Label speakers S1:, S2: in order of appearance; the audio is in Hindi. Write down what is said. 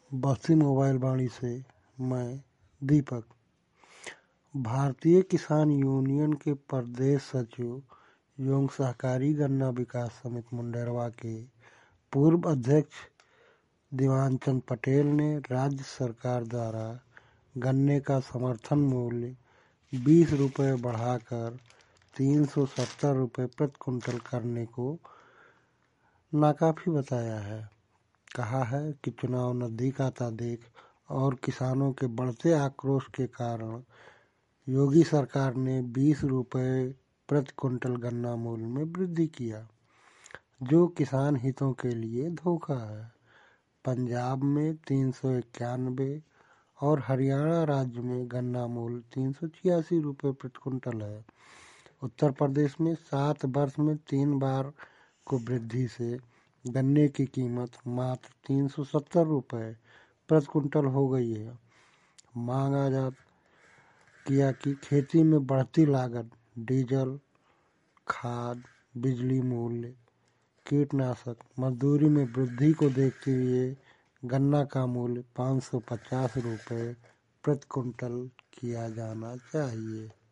S1: बस्ती मोबाइल वाणी से मैं दीपक। भारतीय किसान यूनियन के प्रदेश सचिव एवं सहकारी गन्ना विकास समिति मुंडेरवा के पूर्व अध्यक्ष दीवानचंद पटेल ने राज्य सरकार द्वारा गन्ने का समर्थन मूल्य 20 रुपये बढ़ाकर 370 रुपये प्रति कुंटल करने को नाकाफी बताया है। कहा है कि चुनाव नजदीक आता देख और किसानों के बढ़ते आक्रोश के कारण योगी सरकार ने 20 रुपये प्रति कुंटल गन्ना मूल्य में वृद्धि किया, जो किसान हितों के लिए धोखा है। पंजाब में 391 और हरियाणा राज्य में गन्ना मूल्य 386 रुपये प्रति कुंटल है। उत्तर प्रदेश में 7 वर्ष में 3 बार को वृद्धि से गन्ने की कीमत मात्र 370 रुपये प्रति कुंटल हो गई है। मांगा जा किया कि खेती में बढ़ती लागत, डीजल, खाद, बिजली मूल्य, कीटनाशक, मजदूरी में वृद्धि को देखते हुए गन्ना का मूल्य 550 रुपये प्रति कुंटल किया जाना चाहिए।